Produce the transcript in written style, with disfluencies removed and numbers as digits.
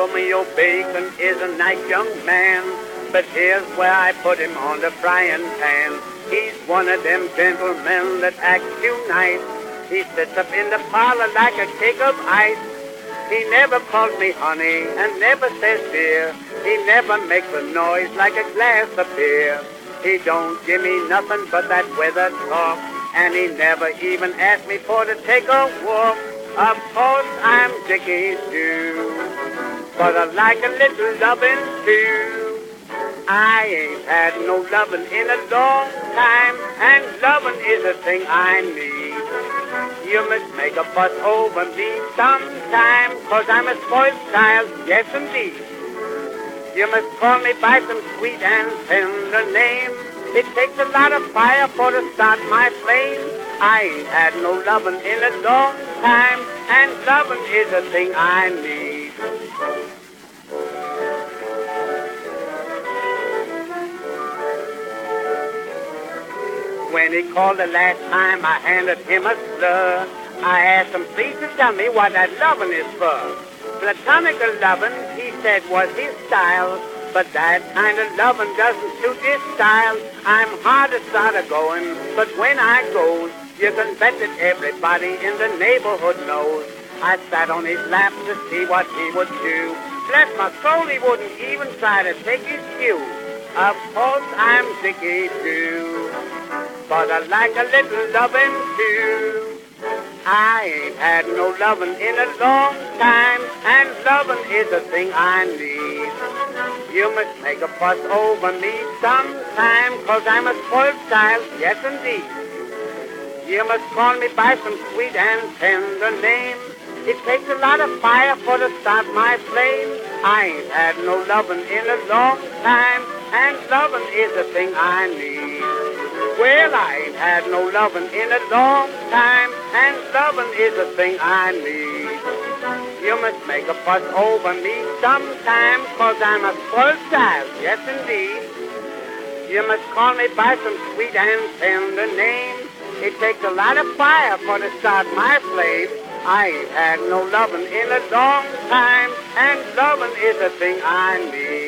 Romeo Bacon is a nice young man, but here's where I put him on the frying pan. He's one of them gentlemen that acts too nice. He sits up in the parlor like a cake of ice. He never calls me honey and never says dear. He never makes a noise like a glass of beer. He don't give me nothing but that weather talk, and he never even asked me for to take a walk. Of course I'm Dickie too, but I like a little loving too. I ain't had no loving in a long time, and loving is a thing I need. You must make a fuss over me sometime, 'cause I'm a spoiled child, yes indeed. You must call me by some sweet and tender name. It takes a lot of fire for to start my flame. I ain't had no loving in a long time, and loving is a thing I need. When he called the last time, I handed him a slur. I asked him, please to tell me what that loving is for. Platonical loving, he said, was his style, but that kind of loving doesn't suit his style. I'm hard to start a-going, but when I goes, you can bet that everybody in the neighborhood knows. I sat on his lap to see what he would do. Bless my soul, he wouldn't even try to take his cue. Of course I'm Dickie too, but I like a little loving too. I ain't had no loving in a long time, and loving is a thing I need. You must make a fuss over me sometime, 'cause I'm a spoiled child, yes indeed. You must call me by some sweet and tender name. It takes a lot of fire for to start my flame. I ain't had no loving in a long time, and loving is a thing I need. Well, I ain't had no loving in a long time, and loving is a thing I need. You must make a fuss over me sometime, 'cause I'm a spoiled child, yes indeed. You must call me by some sweet and tender name. It takes a lot of fire for to start my flame. I ain't had no loving in a long time, and loving is a thing I need.